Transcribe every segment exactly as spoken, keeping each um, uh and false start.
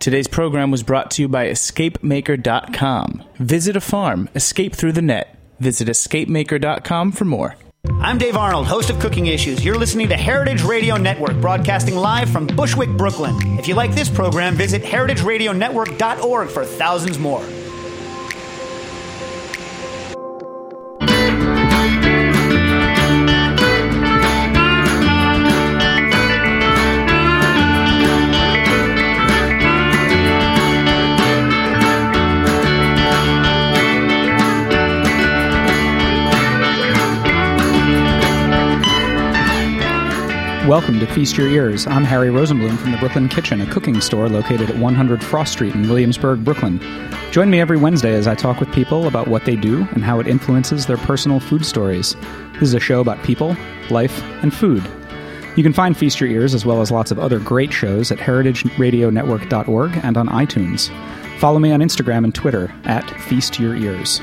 Today's program was brought to you by escape maker dot com. Visit a farm, escape through the net. Visit escape maker dot com for more. I'm Dave Arnold, host of Cooking Issues. You're listening to Heritage Radio Network, broadcasting live from Bushwick, Brooklyn. If you like this program, visit heritage radio network dot org for thousands more. Welcome to Feast Your Ears. I'm Harry Rosenblum from the Brooklyn Kitchen, a cooking store located at one hundred Frost Street in Williamsburg, Brooklyn. Join me every Wednesday as I talk with people about what they do and how it influences their personal food stories. This is a show about people, life, and food. You can find Feast Your Ears as well as lots of other great shows at heritage radio network dot org and on iTunes. Follow me on Instagram and Twitter at Feast Your Ears.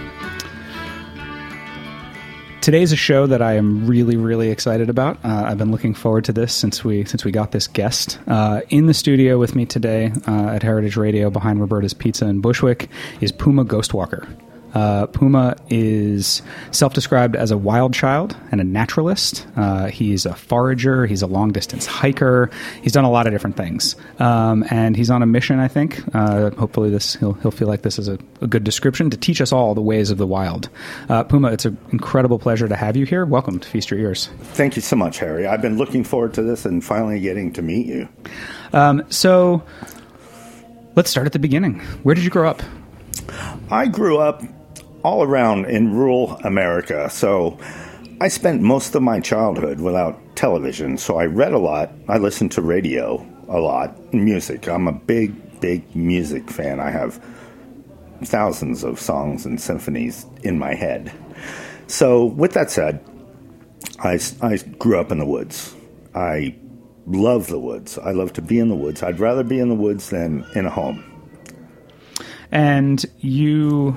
Today's a show that I am really, really excited about. Uh, I've been looking forward to this since we since we got this guest. Uh, in the studio with me today uh, at Heritage Radio behind Roberta's Pizza in Bushwick is Puma Ghostwalker. Uh, Puma is self-described as a wild child and a naturalist. Uh, he's a forager. He's a long-distance hiker. He's done a lot of different things. Um, and he's on a mission, I think. Uh, hopefully this he'll, he'll feel like this is a, a good description to teach us all the ways of the wild. Uh, Puma, it's an incredible pleasure to have you here. Welcome to Feast Your Ears. Thank you so much, Harry. I've been looking forward to this and finally getting to meet you. Um, so let's start at the beginning. Where did you grow up? I grew up all around in rural America, so I spent most of my childhood without television, so I read a lot, I listened to radio a lot, music. I'm a big, big music fan. I have thousands of songs and symphonies in my head. So with that said, I, I grew up in the woods. I love the woods. I love to be in the woods. I'd rather be in the woods than in a home. And you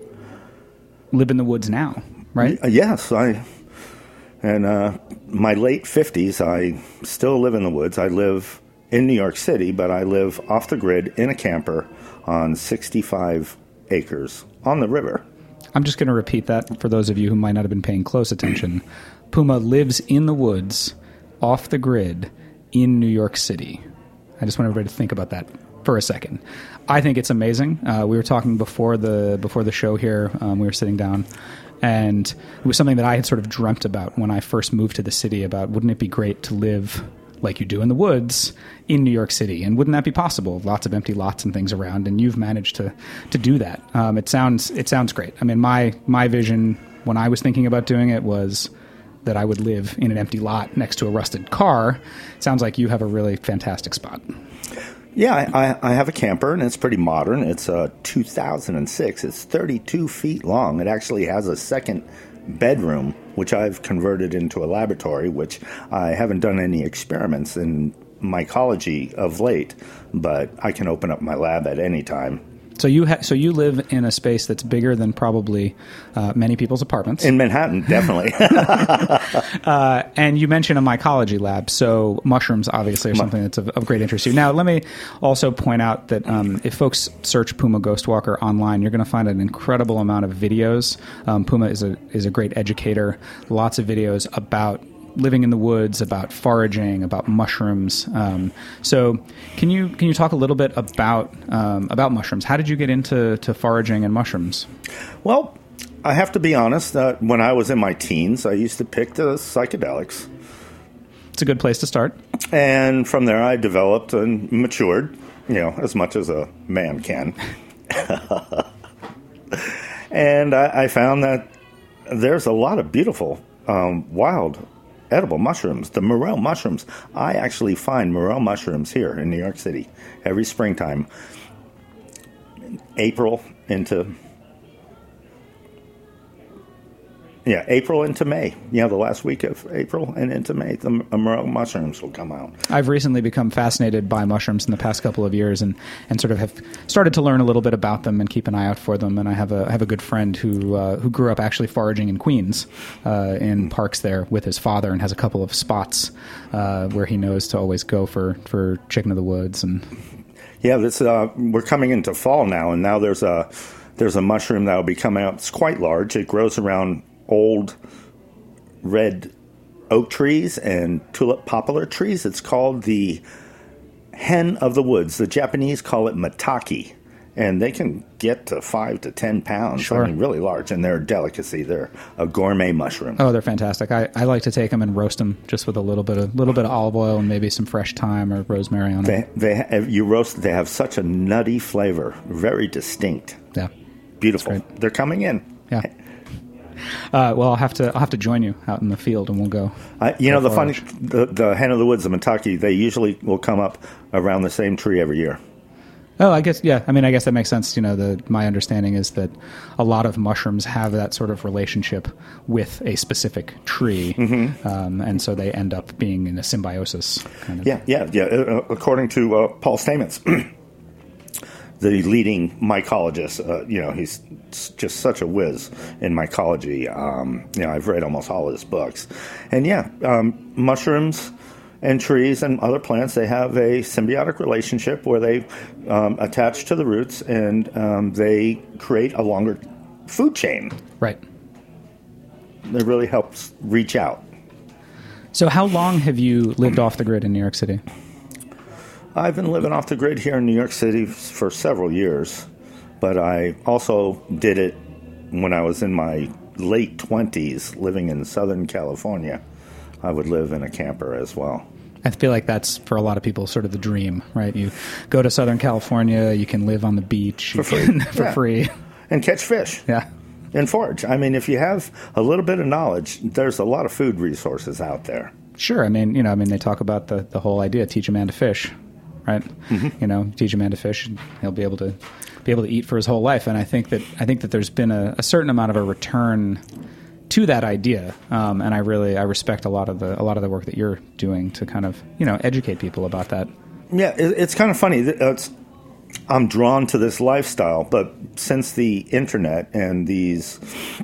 live in the woods now, right? Yes, I. In uh, my late fifties, I still live in the woods. I live in New York City, but I live off the grid in a camper on sixty-five acres on the river. I'm just going to repeat that for those of you who might not have been paying close attention. Puma lives in the woods, off the grid, in New York City. I just want everybody to think about that for a second. I think it's amazing. Uh, we were talking before the before the show here. Um, we were sitting down, and it was something that I had sort of dreamt about when I first moved to the city. About wouldn't it be great to live like you do in the woods in New York City, and wouldn't that be possible? Lots of empty lots and things around, and you've managed to to do that. Um, it sounds it sounds great. I mean, my my vision when I was thinking about doing it was that I would live in an empty lot next to a rusted car. It sounds like you have a really fantastic spot. Yeah, I, I have a camper, and it's pretty modern. It's a two thousand six. It's thirty-two feet long. It actually has a second bedroom, which I've converted into a laboratory, which I haven't done any experiments in mycology of late, but I can open up my lab at any time. So you ha- so you live in a space that's bigger than probably uh, many people's apartments. In Manhattan, definitely. uh, and you mentioned a mycology lab, so mushrooms obviously are something that's of, of great interest to you. Now, let me also point out that um, if folks search Puma Ghostwalker online, you're going to find an incredible amount of videos. Um, Puma is a is a great educator. Lots of videos about living in the woods, about foraging, about mushrooms. Um, so, can you can you talk a little bit about um, about mushrooms? How did you get into to foraging and mushrooms? Well, I have to be honest. Uh, when I was in my teens, I used to pick the psychedelics. It's a good place to start. And from there, I developed and matured, you know, as much as a man can. And I, I found that there's a lot of beautiful um, wild edible mushrooms, the morel mushrooms. I actually find morel mushrooms here in New York City every springtime, April into Yeah, April into May. You know, the last week of April and into May, the morel mushrooms will come out. I've recently become fascinated by mushrooms in the past couple of years, and, and sort of have started to learn a little bit about them and keep an eye out for them. And I have a I have a good friend who uh, who grew up actually foraging in Queens, uh, in parks there with his father, and has a couple of spots uh, where he knows to always go for, for chicken of the woods and. Yeah, this uh, we're coming into fall now, and now there's a there's a mushroom that will be coming up. It's quite large. It grows around old red oak trees and tulip poplar trees. It's called the hen of the woods. The Japanese call it mataki, and they can get to five to ten pounds. Sure. I mean, really large, and they're a delicacy. They're a gourmet mushroom. Oh, they're fantastic. I, I like to take them and roast them just with a little bit of little bit of olive oil and maybe some fresh thyme or rosemary on They, it. they have, you roast. They have such a nutty flavor, very distinct. Yeah, Beautiful. They're coming in. yeah. Uh, well, I'll have to I'll have to join you out in the field, and we'll go. Uh, you go know, the funny, forage. the, the hen of the woods, the mataki, they usually will come up around the same tree every year. Oh, I guess, yeah. I mean, I guess that makes sense. You know, the my understanding is that a lot of mushrooms have that sort of relationship with a specific tree, mm-hmm. um, and so they end up being in a symbiosis kind of. Yeah, yeah, yeah. Uh, according to uh, Paul Stamets, the leading mycologist, uh, you know, he's just such a whiz in mycology. Um, you know, I've read almost all of his books. And yeah, um, mushrooms and trees and other plants, they have a symbiotic relationship where they um, attach to the roots and um, they create a longer food chain. Right. It really helps reach out. So how long have you lived off the grid in New York City? I've been living off the grid here in New York City for several years, but I also did it when I was in my late twenties, living in Southern California. I would live in a camper as well. I feel like that's, for a lot of people, sort of the dream, right? You go to Southern California, you can live on the beach For free. can- for Yeah. free. And catch fish. Yeah. And forage. I mean, if you have a little bit of knowledge, there's a lot of food resources out there. Sure. I mean, you know, I mean, they talk about the, the whole idea, teach a man to fish, right? Mm-hmm. You know, teach a man to fish, and he'll be able to be able to eat for his whole life. And I think that I think that there's been a, a certain amount of a return to that idea, um, and I really I respect a lot of the a lot of the work that you're doing to kind of, you know, educate people about that. Yeah, it, it's kind of funny. It's, I'm drawn to this lifestyle, but since the internet and these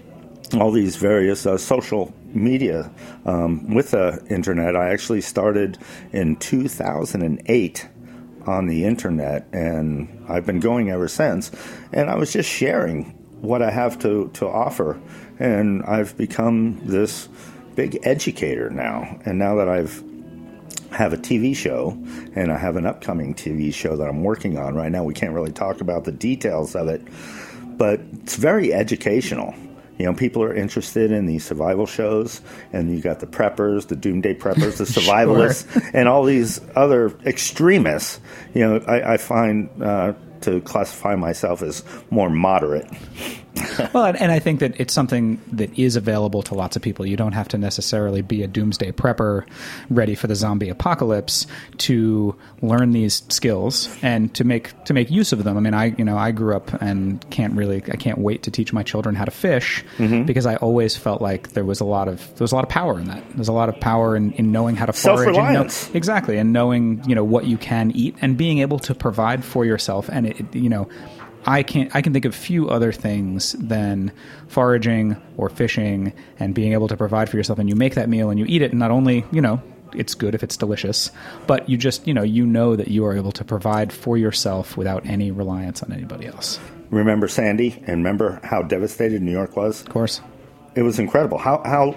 all these various uh, social media um, with the internet, I actually started in two thousand eight on the internet, and I've been going ever since. And I was just sharing what I have to, to offer, and I've become this big educator now. And now that I've have a T V show, and I have an upcoming T V show that I'm working on right now. We can't really talk about the details of it, but it's very educational. You know, people are interested in these survival shows, and you got the preppers, the doomsday preppers, the survivalists, sure. and all these other extremists. You know, I, I find uh, to classify myself as more moderate. Well, and, and I think that it's something that is available to lots of people. You don't have to necessarily be a doomsday prepper ready for the zombie apocalypse to learn these skills and to make to make use of them. I mean, I you know I grew up and can't really I can't wait to teach my children how to fish mm-hmm. because I always felt like there was a lot of there was a lot of power in that. There's a lot of power in, in knowing how to forage. Self-reliance. And know, exactly, and knowing you know what you can eat and being able to provide for yourself. And it, it, you know. I can I can think of few other things than foraging or fishing and being able to provide for yourself. And you make that meal and you eat it, and not only, you know, it's good if it's delicious, but you just, you know, you know that you are able to provide for yourself without any reliance on anybody else. Remember Sandy, and remember how devastated New York was? Of course. It was incredible. How, how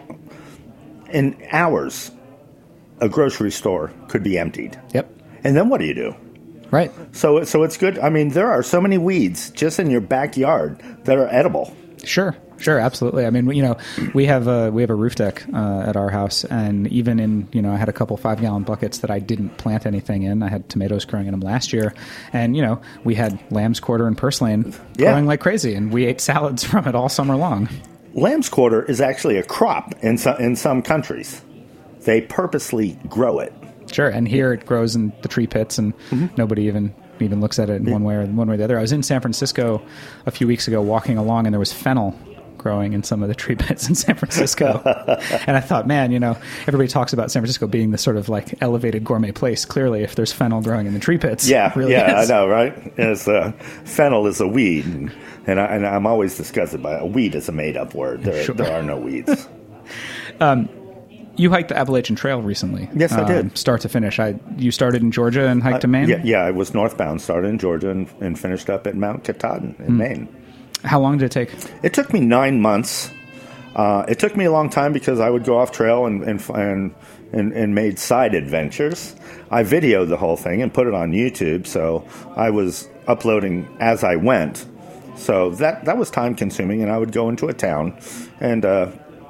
in hours, a grocery store could be emptied. Yep. And then what do you do? Right. So so it's good. I mean, there are so many weeds just in your backyard that are edible. Sure. Sure, absolutely. I mean, you know, we have a we have a roof deck uh, at our house, and even in, you know, I had a couple five gallon buckets that I didn't plant anything in. I had tomatoes growing in them last year, and you know, we had lamb's quarter and purslane yeah. growing like crazy, and we ate salads from it all summer long. Lamb's quarter is actually a crop in some in some countries. They purposely grow it. Sure, and here it grows in the tree pits, and mm-hmm. nobody even even looks at it in yeah. one way or one way or the other. I was in San Francisco a few weeks ago, walking along, and there was fennel growing in some of the tree pits in San Francisco. And I thought, man, you know, everybody talks about San Francisco being this sort of like elevated gourmet place. Clearly, if there's fennel growing in the tree pits, yeah, it really yeah, is. I know, right? It's, uh, fennel is a weed, and, and, I, and I'm always disgusted by it. A weed is a made-up word. There, Sure. there are no weeds. um, You hiked the Appalachian Trail recently. Yes, I did. Um, start to finish. I You started in Georgia and hiked Uh, to Maine? Yeah, yeah, I was northbound, started in Georgia and, and finished up at Mount Katahdin in Mm. Maine. How long did it take? It took me nine months. Uh, it took me a long time because I would go off trail and and, and and and made side adventures. I videoed the whole thing and put it on YouTube, so I was uploading as I went. So that that was time consuming, and I would go into a town, and uh,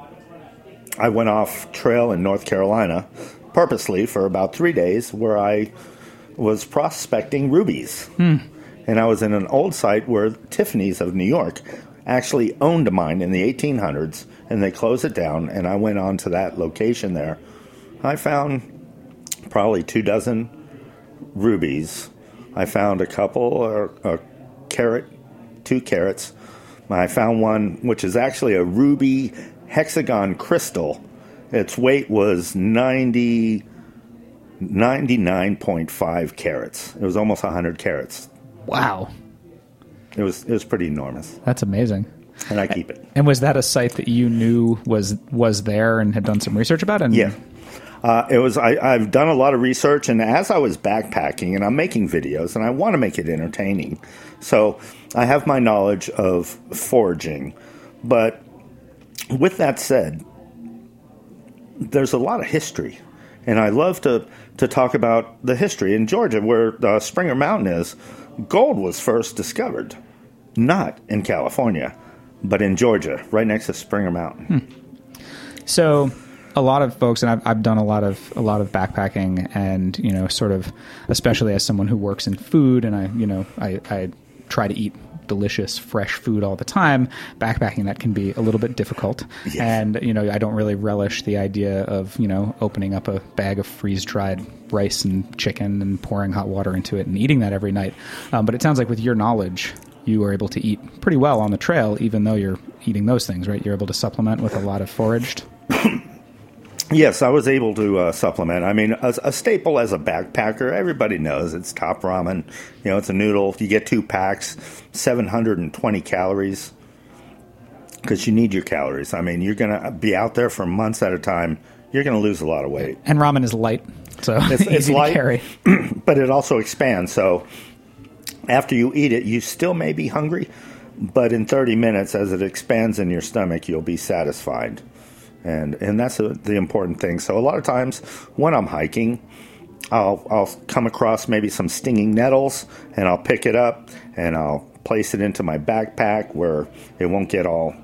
I went off trail in North Carolina purposely for about three days, where I was prospecting rubies. Hmm. And I was in an old site where Tiffany's of New York actually owned a mine in the eighteen hundreds, and they closed it down, and I went on to that location there. I found probably two dozen rubies. I found a couple, or a carat, two carats. I found one which is actually a ruby hexagon crystal. Its weight was ninety, ninety-nine point five carats. It was almost one hundred carats. Wow. It was it was pretty enormous. That's amazing. And I keep it. And was that a site that you knew was was there and had done some research about? And Yeah. Uh, it was. I, I've done a lot of research, and as I was backpacking, and I'm making videos, and I want to make it entertaining, so I have my knowledge of foraging. But with that said, there's a lot of history, and I love to to talk about the history in Georgia, where uh, Springer Mountain is. Gold was first discovered, not in California, but in Georgia, right next to Springer Mountain. Hmm. So, a lot of folks, and I've, I've done a lot of a lot of backpacking, and you know, sort of, especially as someone who works in food, and I, you know, I, I try to eat delicious, fresh food all the time. Backpacking, that can be a little bit difficult, Yes. and you know, I don't really relish the idea of you know opening up a bag of freeze dried rice and chicken and pouring hot water into it and eating that every night. Um, but it sounds like with your knowledge, you were able to eat pretty well on the trail, even though you're eating those things, right? You're able to supplement with a lot of foraged. Yes, I was able to uh, supplement. I mean, a, a staple as a backpacker, everybody knows it's Top Ramen. You know, it's a noodle. You get two packs, seven hundred twenty calories, because you need your calories. I mean, you're going to be out there for months at a time. You're going to lose a lot of weight. And ramen is light, so It's, easy it's light, to carry. but it also expands. So after you eat it, you still may be hungry, but in thirty minutes, as it expands in your stomach, you'll be satisfied. And and that's a, the important thing. So a lot of times when I'm hiking, I'll I'll come across maybe some stinging nettles, and I'll pick it up and I'll place it into my backpack where it won't get all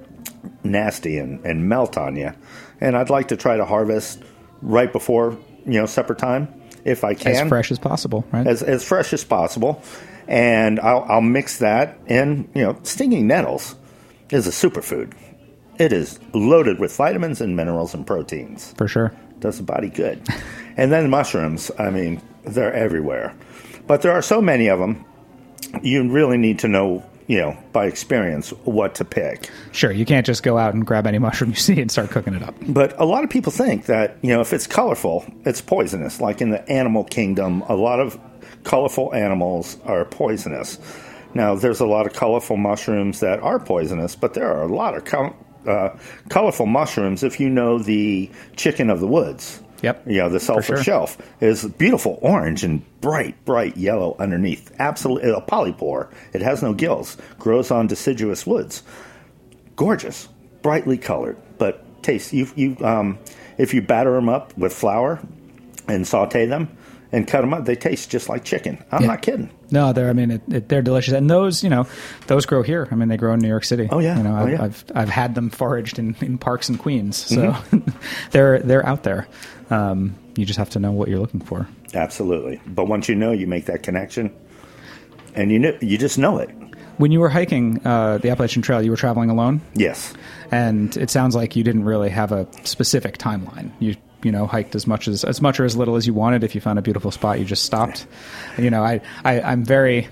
nasty and, and melt on you. And I'd like to try to harvest right before, you know, supper time if I can. As fresh as possible, right? As as fresh as possible. And I'll I'll mix that in. You know, stinging nettles is a superfood. It is loaded with vitamins and minerals and proteins. For sure. Does the body good. And then mushrooms, I mean, they're everywhere. But there are so many of them, you really need to know, you know, by experience, what to pick. Sure, you can't just go out and grab any mushroom you see and start cooking it up. But a lot of people think that, you know, if it's colorful, it's poisonous. Like in the animal kingdom, a lot of colorful animals are poisonous. Now, there's a lot of colorful mushrooms that are poisonous, but there are a lot of co- uh, colorful mushrooms if you know the chicken of the woods. Yep. You know, the sulfur sure. shelf is beautiful orange and bright, bright yellow underneath. Absolutely, a polypore. It has no gills. Grows on deciduous woods. Gorgeous, brightly colored, but taste. You, you, um, if you batter them up with flour and saute them and cut them up, they taste just like chicken. I'm Yeah. not kidding. No, they're. I mean, it, it, they're delicious, and those, you know, those grow here. I mean, they grow in New York City. Oh, yeah. You know, Oh, I've, yeah. I've I've had them foraged in, in parks in Queens, so Mm-hmm. they're they're out there. Um, you just have to know what you're looking for. Absolutely. But once you know, you make that connection, and you know, you just know it. When you were hiking uh, the Appalachian Trail, you were traveling alone, Yes. and it sounds like you didn't really have a specific timeline. You you know hiked as much as as much or as little as you wanted. If you found a beautiful spot, you just stopped. And, you know, I, I I'm very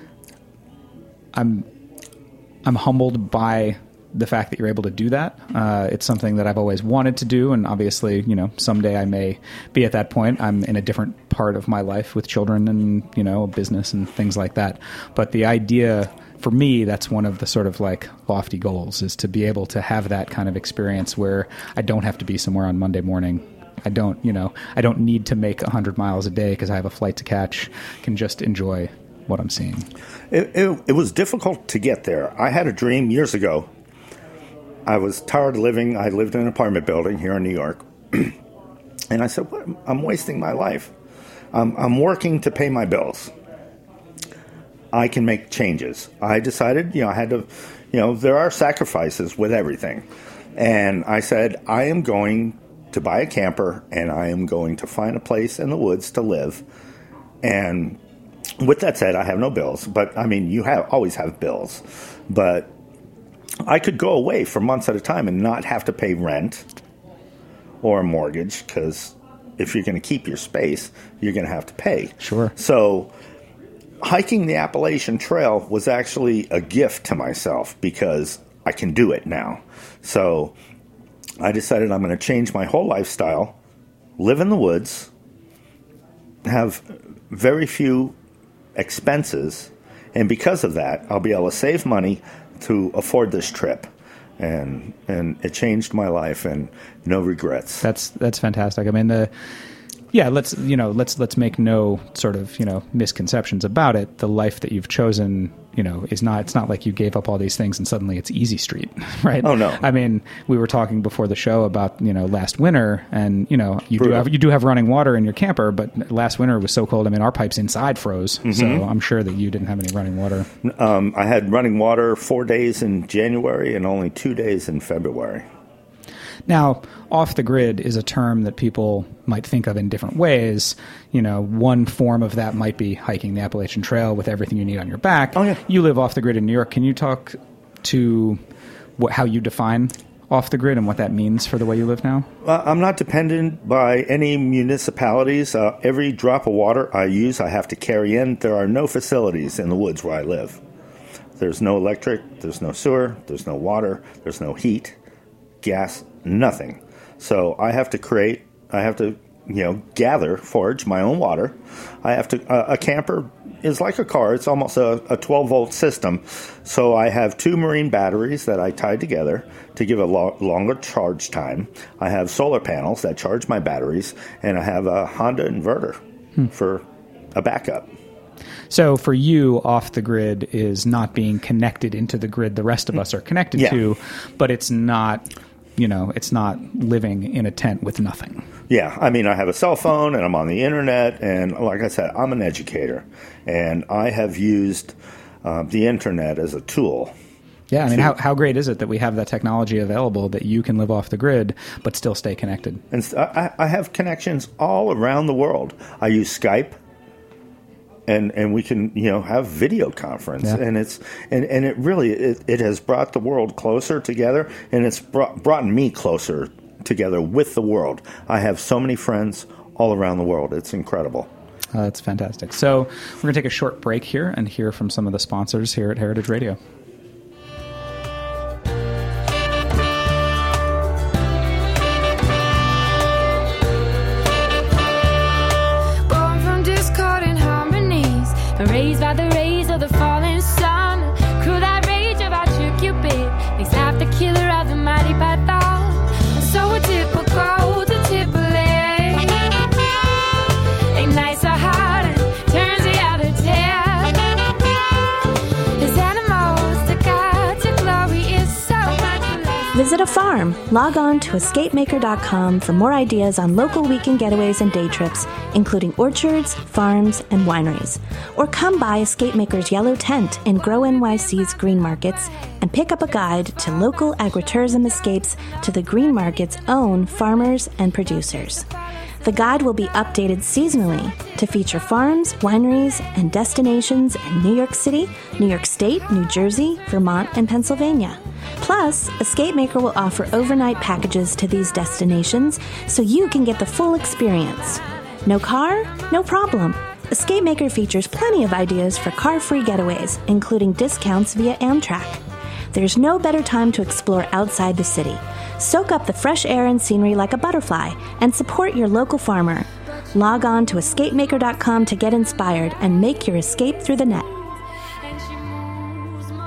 I'm I'm humbled by the fact that you're able to do that. Uh, it's something that I've always wanted to do, and obviously, you know, someday I may be at that point. I'm in a different part of my life with children and, you know, a business and things like that. But the idea for me, that's one of the sort of like lofty goals, is to be able to have that kind of experience where I don't have to be somewhere on Monday morning. I don't, you know, I don't need to make one hundred miles a day because I have a flight to catch. I can just enjoy what I'm seeing. It, it, it was difficult to get there. I had a dream years ago. I was tired of living. I lived in an apartment building here in New York. And I said, what? I'm wasting my life. I'm, I'm working to pay my bills. I can make changes. I decided, you know, I had to, you know, there are sacrifices with everything. And I said, I am going to buy a camper, and I am going to find a place in the woods to live. And with that said, I have no bills. But, I mean, you have always have bills. But I could go away for months at a time and not have to pay rent or a mortgage, because if you're going to keep your space, you're going to have to pay. Sure. So hiking the Appalachian Trail was actually a gift to myself because I can do it now. So I decided I'm going to change my whole lifestyle, live in the woods, have very few expenses, and because of that, I'll be able to save money to afford this trip. And and it changed my life, and no regrets. That's that's fantastic. I mean, the yeah, let's you know let's let's make no sort of you know misconceptions about it. The life that you've chosen, you know, is not it's not like you gave up all these things and suddenly it's easy street, right? Oh no. I mean, we were talking before the show about you know last winter, and you know you Brutal. do have you do have running water in your camper, but last winter was so cold. I mean, our pipes inside froze, mm-hmm. so I'm sure that you didn't have any running water. Um, I had running water four days in January and only two days in February. Now, off the grid is a term that people might think of in different ways. You know, one form of that might be hiking the Appalachian Trail with everything you need on your back. Oh, yeah. You live off the grid in New York. Can you talk to what, how you define off the grid and what that means for the way you live now? Uh, I'm not dependent by any municipalities. Uh, every drop of water I use, I have to carry in. There are no facilities in the woods where I live. There's no electric, there's no sewer, there's no water, there's no heat, gas, nothing. So I have to create, I have to, you know, gather, forage my own water. I have to, uh, a camper is like a car. It's almost a, a twelve volt system. So I have two marine batteries that I tie together to give a lo- longer charge time. I have solar panels that charge my batteries, and I have a Honda inverter hmm. for a backup. So for you, off the grid is not being connected into the grid the rest of us are connected yeah. to, but it's not, you know, it's not living in a tent with nothing. Yeah, I mean, I have a cell phone and I'm on the internet, and like I said, I'm an educator, and I have used uh, the internet as a tool. Yeah, I mean, to, how how great is it that we have that technology available that you can live off the grid but still stay connected? And I, I have connections all around the world. I use Skype. And and we can you know have video conference, yeah. and it's and, and it really it, it has brought the world closer together, and it's brought brought me closer together with the world. I have so many friends all around the world. It's incredible. Uh, that's fantastic. So we're going to take a short break here and hear from some of the sponsors here at Heritage Radio. Raised by the rays of the falling sun, crew that rage about your Cupid, makes life the killer of the mighty python. And so a typical to Tripoli, ignites our heart and turns the other tail. His animals to God to glory is so much less. Visit a farm. Log on to escape maker dot com for more ideas on local weekend getaways and day trips, including orchards, farms, and wineries. Or come by Escape Maker's Yellow Tent in Grow N Y C's Green Markets and pick up a guide to local agritourism escapes to the Green Market's own farmers and producers. The guide will be updated seasonally to feature farms, wineries, and destinations in New York City, New York State, New Jersey, Vermont, and Pennsylvania. Plus, Escape Maker will offer overnight packages to these destinations so you can get the full experience. No car? No problem. Escape Maker features plenty of ideas for car-free getaways, including discounts via Amtrak. There's no better time to explore outside the city. Soak up the fresh air and scenery like a butterfly and support your local farmer. Log on to escape maker dot com to get inspired and make your escape through the net. And she moves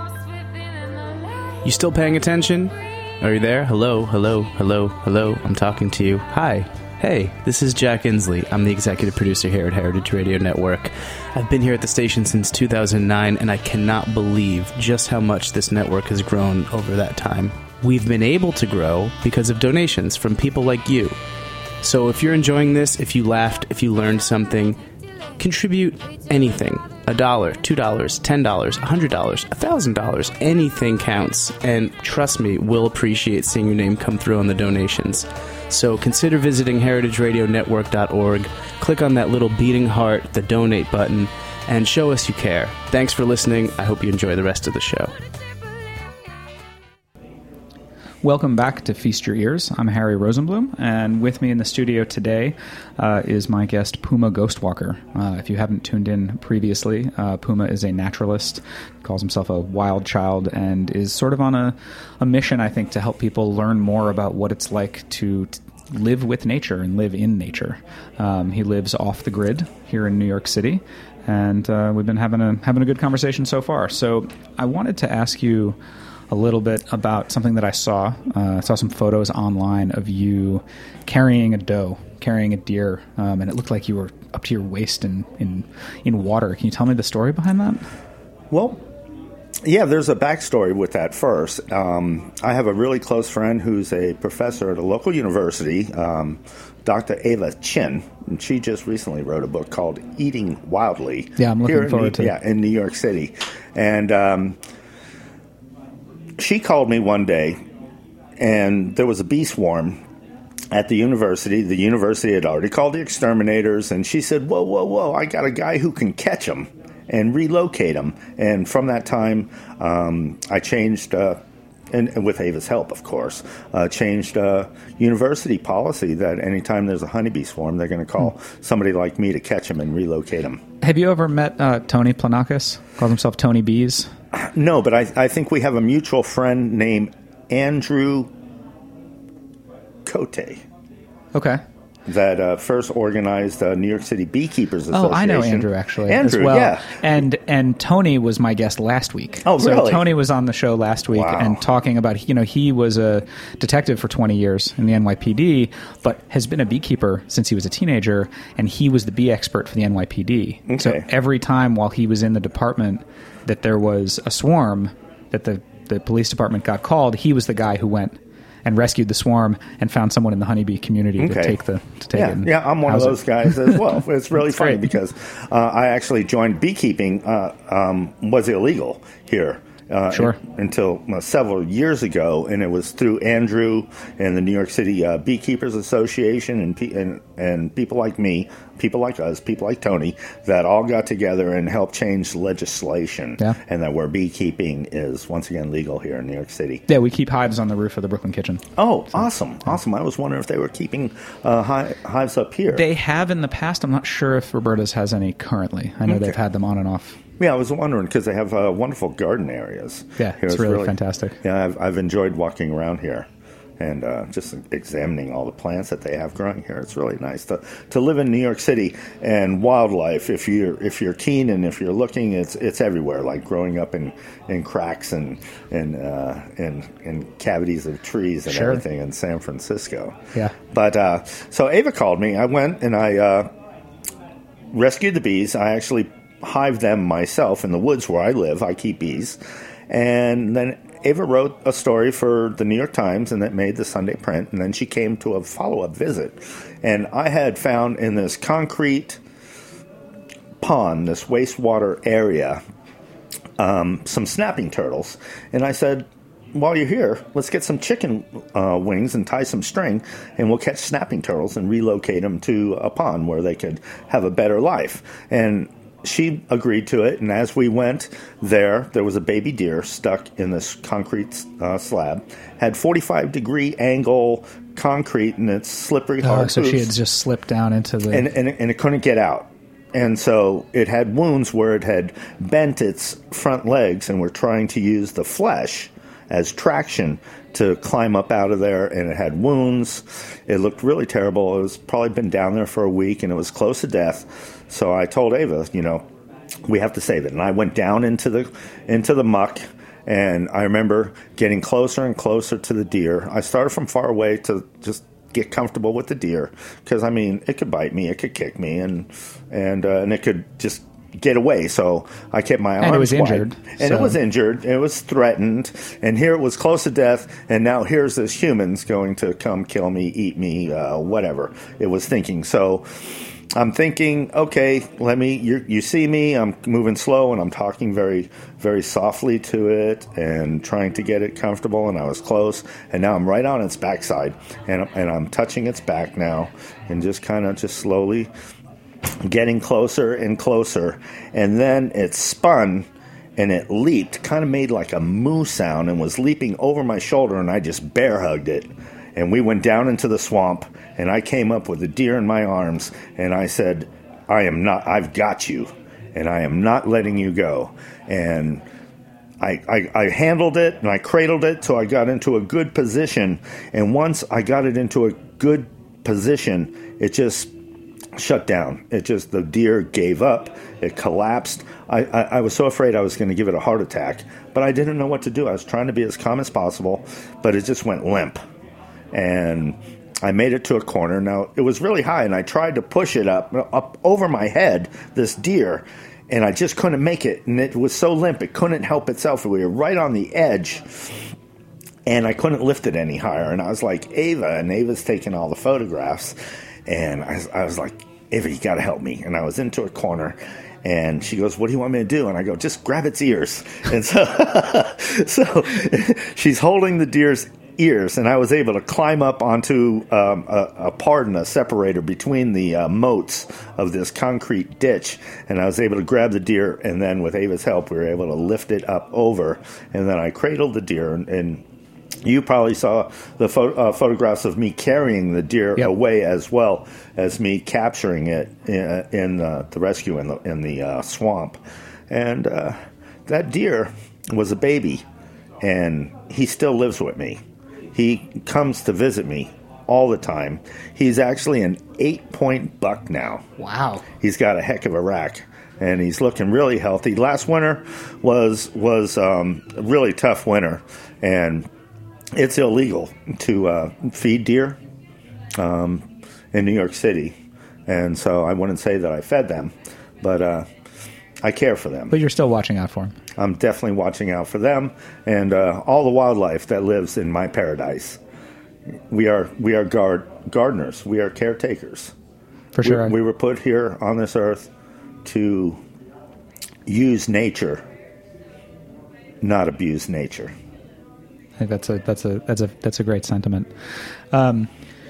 You still paying attention? Are you there? Hello, hello, hello, hello. I'm talking to you. Hi. Hey, this is Jack Inslee. I'm the executive producer here at Heritage Radio Network. I've been here at the station since two thousand nine, and I cannot believe just how much this network has grown over that time. We've been able to grow because of donations from people like you. So if you're enjoying this, if you laughed, if you learned something, contribute anything. A dollar, two dollars, ten dollars, a hundred dollars, a thousand dollars, anything counts. And trust me, we'll appreciate seeing your name come through on the donations. So consider visiting heritage radio network dot org, click on that little beating heart, the donate button, and show us you care. Thanks for listening. I hope you enjoy the rest of the show. Welcome back to Feast Your Ears. I'm Harry Rosenblum, and with me in the studio today uh, is my guest, Puma Ghostwalker. Uh, if you haven't tuned in previously, uh, Puma is a naturalist, calls himself a wild child, and is sort of on a, a mission, I think, to help people learn more about what it's like to t- live with nature and live in nature. Um, he lives off the grid here in New York City, and uh, we've been having a having a good conversation so far. So I wanted to ask you a little bit about something that I saw. Uh, I saw some photos online of you carrying a doe, carrying a deer, um, and it looked like you were up to your waist in, in, in water. Can you tell me the story behind that? Well, yeah, there's a backstory with that first. Um, I have a really close friend who's a professor at a local university, um, Doctor Ava Chin, and she just recently wrote a book called Eating Wildly. Yeah, I'm looking here forward in, to it. Yeah, in New York City. And um, she called me one day, and there was a bee swarm at the university. The university had already called the exterminators, and she said, whoa, whoa, whoa, I got a guy who can catch them and relocate them. And from that time, um, I changed, uh, and, and with Ava's help, of course, uh, changed uh, university policy that anytime there's a honeybee swarm, they're going to call hmm. somebody like me to catch them and relocate them. Have you ever met uh, Tony Planakis? Calls himself Tony Bees. No, but I, I think we have a mutual friend named Andrew Cote. Okay. That uh, first organized uh, New York City Beekeepers Association. Oh, I know Andrew, actually. Andrew, as well. yeah. And and Tony was my guest last week. Oh, so really? Tony was on the show last week Wow. and talking about, you know, he was a detective for twenty years in the N Y P D, but has been a beekeeper since he was a teenager, and he was the bee expert for the N Y P D. Okay. So every time while he was in the department that there was a swarm, that the, the police department got called, he was the guy who went and rescued the swarm and found someone in the honeybee community Okay. to take the to take yeah, it. And yeah, I'm one of house those it. guys as well. It's really funny great. because uh, I actually joined beekeeping uh, um, was illegal here. Uh, Sure. in- until uh, several years ago, and it was through Andrew and the New York City uh, Beekeepers Association and, pe- and and people like me, people like us, people like Tony, that all got together and helped change legislation, Yeah. and that where beekeeping is once again legal here in New York City. Yeah, we keep hives on the roof of the Brooklyn Kitchen. Oh, awesome, awesome! I was wondering if they were keeping uh, hi- hives up here. They have in the past. I'm not sure if Roberta's has any currently. I know Okay. they've had them on and off. Yeah, I was wondering because they have uh, wonderful garden areas. Yeah, here. it's really fantastic. Yeah, I've, I've enjoyed walking around here and uh, just examining all the plants that they have growing here. It's really nice to, to live in New York City, and wildlife. If you're if you're keen and if you're looking, it's it's everywhere. Like growing up in, in cracks and and uh, in in cavities of trees and Sure. everything in San Francisco. Yeah. But uh, so Ava called me. I went and I uh, rescued the bees. I actually hive them myself in the woods where I live. I keep bees. And then Ava wrote a story for the New York Times, and that made the Sunday print. And then she came to a follow-up visit. And I had found in this concrete pond, this wastewater area, um, some snapping turtles. And I said, while you're here, let's get some chicken uh, wings and tie some string, and we'll catch snapping turtles and relocate them to a pond where they could have a better life. And she agreed to it, and as we went there, there was a baby deer stuck in this concrete uh, slab, had forty-five degree angle concrete, and it's slippery hard. Oh, so she hooves. had just slipped down into the... and, and, it, and it couldn't get out. And so it had wounds where it had bent its front legs, and we're trying to use the flesh as traction to climb up out of there, and it had wounds. It looked really terrible. It was probably been down there for a week, and it was close to death. So I told Ava, you know, we have to save it. And I went down into the into the muck And I remember getting closer and closer to the deer. I started from far away to just get comfortable with the deer, because I mean, it could bite me, it could kick me, and and uh, and it could just get away. So I kept my arms and it was wide. injured, and so. it was injured. It was threatened, and here it was close to death. And now here's this human's going to come kill me, eat me, uh, whatever it was thinking. So I'm thinking, okay, let me. You, you see me. I'm moving slow, and I'm talking very, very softly to it, and trying to get it comfortable. And I was close, and now I'm right on its backside, and and I'm touching its back now, and just kind of just slowly getting closer and closer. And then it spun, and it leaped, kind of made like a moo sound, and was leaping over my shoulder, and I just bear hugged it. And we went down into the swamp, and I came up with a deer in my arms, and I said, I am not, I've got you, and I am not letting you go. And I, I, I handled it, and I cradled it till I got into a good position. And once I got it into a good position, it just shut down. It just, the deer gave up. It collapsed. I, I, I was so afraid I was going to give it a heart attack, but I didn't know what to do. I was trying to be as calm as possible, but it just went limp. And I made it to a corner. Now, it was really high, and I tried to push it up, up over my head, this deer, and I just couldn't make it. And it was so limp, it couldn't help itself. We were right on the edge, and I couldn't lift it any higher. And I was like, Ava, and Ava's taking all the photographs. And I, I was like, Ava, you got to help me. And I was into a corner, and she goes, what do you want me to do? And I go, just grab its ears. And so, so she's holding the deer's ears, and I was able to climb up onto um, a, a pardon, a separator between the uh, moats of this concrete ditch, and I was able to grab the deer, and then with Ava's help, we were able to lift it up over, and then I cradled the deer, and, and you probably saw the pho- uh, photographs of me carrying the deer yep. away, as well as me capturing it in, in uh, the rescue in the, in the uh, swamp. And uh, that deer was a baby, and he still lives with me. He comes to visit me all the time. He's actually an eight-point buck now. Wow. He's got a heck of a rack, and he's looking really healthy. Last winter was was um, a really tough winter, and it's illegal to uh, feed deer um, in New York City. And so I wouldn't say that I fed them, but uh, I care for them. But you're still watching out for them. I'm definitely watching out for them and uh, all the wildlife that lives in my paradise. We are we are guard, gardeners. We are caretakers. For sure. We, we were put here on this earth to use nature, not abuse nature. I think that's a that's a that's a that's a great sentiment. Um,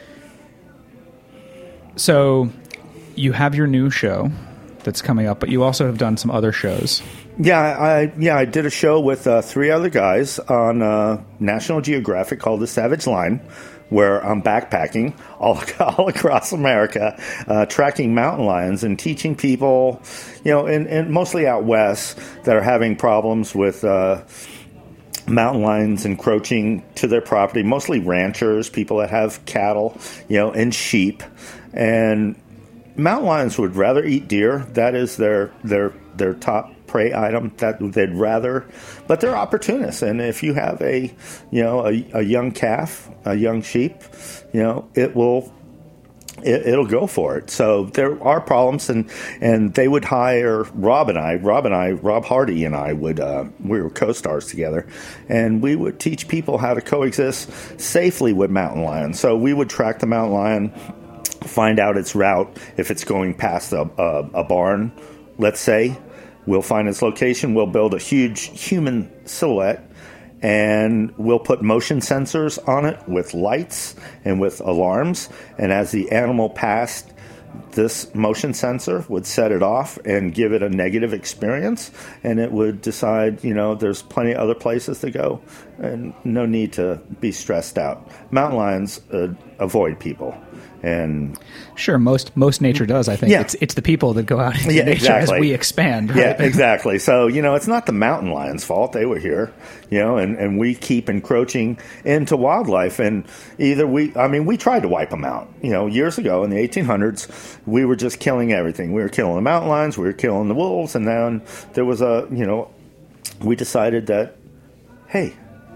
so you have your new show that's coming up, but you also have done some other shows. Yeah, I yeah I did a show with uh, three other guys on uh, National Geographic called The Savage Line, where I'm backpacking all, all across America, uh, tracking mountain lions and teaching people, you know, and, and mostly out west that are having problems with uh, mountain lions encroaching to their property, mostly ranchers, people that have cattle, you know, and sheep. And mountain lions would rather eat deer. That is their their their top prey item that they'd rather, but they're opportunists. And if you have a, you know, a, a young calf, a young sheep, you know, it will, it, it'll go for it. So there are problems, and, and they would hire Rob and I, Rob and I, Rob Hardy and I would, uh, we were co-stars together, and we would teach people how to coexist safely with mountain lions. So we would track the mountain lion, find out its route. If it's going past a, a, a barn, let's say, we'll find its location. We'll build a huge human silhouette, and we'll put motion sensors on it with lights and with alarms. And as the animal passed, this motion sensor would set it off and give it a negative experience, and it would decide, you know, there's plenty of other places to go, and no need to be stressed out. Mountain lions uh, avoid people. And sure, most most nature does. I think yeah. it's it's the people that go out into yeah, nature exactly. as we expand. Right? Yeah, exactly. So you know, it's not the mountain lions' fault; they were here, you know, and, and we keep encroaching into wildlife. And either we, I mean, we tried to wipe them out. You know, years ago in the eighteen hundreds, we were just killing everything. We were killing the mountain lions, we were killing the wolves, and then there was a, you know, we decided that hey,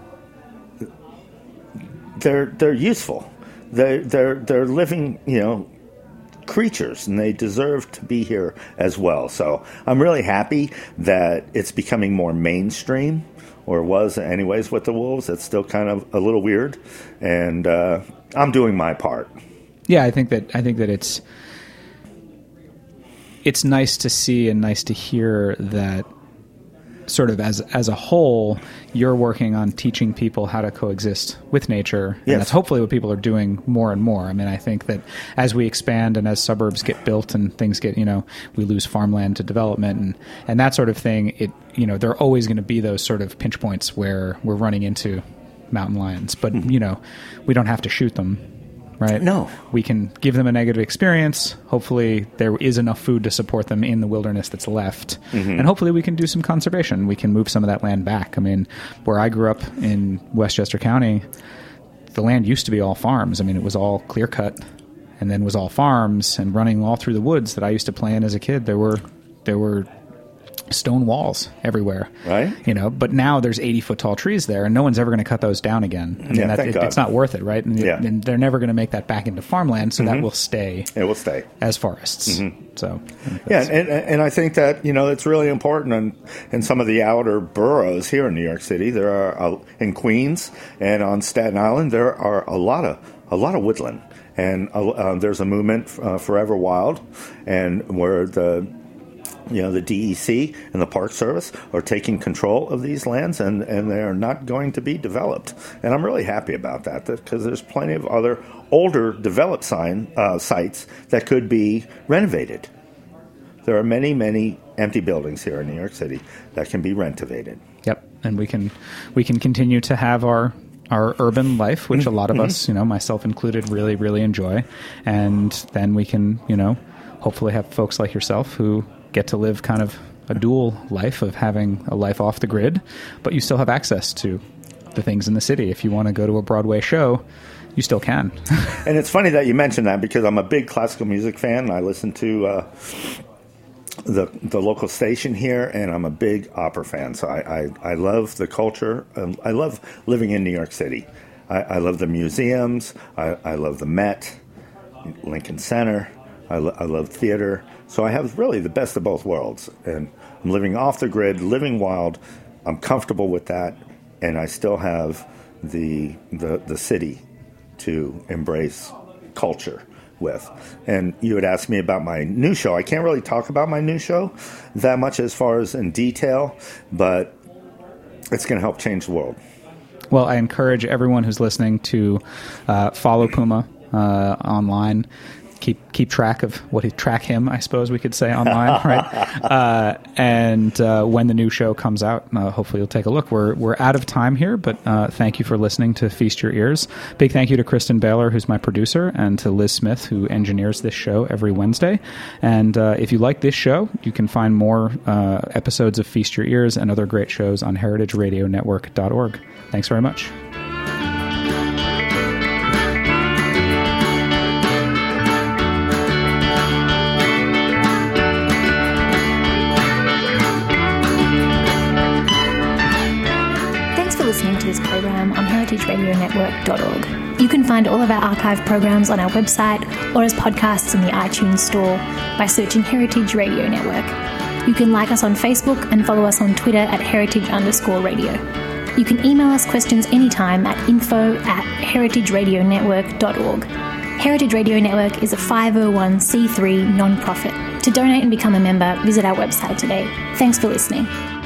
they're they're useful. They they're they're living, you know, creatures, and they deserve to be here as well. So I'm really happy that it's becoming more mainstream, or was anyways with the wolves. It's still kind of a little weird, and uh, I'm doing my part. Yeah, I think that I think that it's it's nice to see and nice to hear that sort of as as a whole, you're working on teaching people how to coexist with nature. Yes. And that's hopefully what people are doing more and more. I mean, I think that as we expand and as suburbs get built and things get, you know, we lose farmland to development and, and that sort of thing, it, you know, there are always going to be those sort of pinch points where we're running into mountain lions. But, mm-hmm. you know, we don't have to shoot them. Right? No. We can give them a negative experience. Hopefully there is enough food to support them in the wilderness that's left. Mm-hmm. And hopefully we can do some conservation. We can move some of that land back. I mean, where I grew up in Westchester County, the land used to be all farms. I mean, it was all clear cut and then was all farms and running all through the woods that I used to play in as a kid. There were there were stone walls everywhere, right? You know, but now there's eighty foot tall trees there, and no one's ever going to cut those down again. I mean, yeah, that, thank it, God. It's not worth it, right? And, yeah. and they're never going to make that back into farmland, so mm-hmm. that will stay. It will stay as forests. Mm-hmm. So, yeah, and and I think that, you know, it's really important in, in some of the outer boroughs here in New York City. There are uh, in Queens and on Staten Island, there are a lot of a lot of woodland, and uh, there's a movement, uh, Forever Wild, and where the You know, the D E C and the Park Service are taking control of these lands, and, and they are not going to be developed. And I'm really happy about that, because there's plenty of other older developed sign, uh, sites that could be renovated. There are many, many empty buildings here in New York City that can be renovated. Yep, and we can we can continue to have our our urban life, which a lot of us, you know, myself included, really, really enjoy. And then we can, you know, hopefully have folks like yourself who get to live kind of a dual life of having a life off the grid, but you still have access to the things in the city. If you want to go to a Broadway show, you still can. And it's funny that you mentioned that, because I'm a big classical music fan. I listen to uh, the the local station here, and I'm a big opera fan. So I, I, I love the culture. Um, I love living in New York City. I, I love the museums. I, I love the Met, Lincoln Center. I, lo- I love theater. So I have really the best of both worlds, and I'm living off the grid, living wild. I'm comfortable with that, and I still have the the, the city to embrace culture with. And you had asked me about my new show. I can't really talk about my new show that much as far as in detail, but it's going to help change the world. Well, I encourage everyone who's listening to uh, follow Puma uh, online. Keep keep track of what he track him, I suppose we could say, online, right? Uh, and uh, when the new show comes out, uh, hopefully you'll take a look. We're we're out of time here, but uh, thank you for listening to Feast Your Ears. Big thank you to Kristen Baylor, who's my producer, and to Liz Smith, who engineers this show every Wednesday. And uh, if you like this show, you can find more uh, episodes of Feast Your Ears and other great shows on heritage radio network dot org. Thanks very much. Listening to this program on heritage radio network dot org. You can find all of our archive programs on our website or as podcasts in the iTunes store by searching Heritage Radio Network. You can like us on Facebook and follow us on Twitter at heritage underscore radio. You can email us questions anytime at info at heritage radio network dot org. Heritage Radio Network is a five oh one c three non-profit. To donate and become a member, visit our website today. Thanks for listening.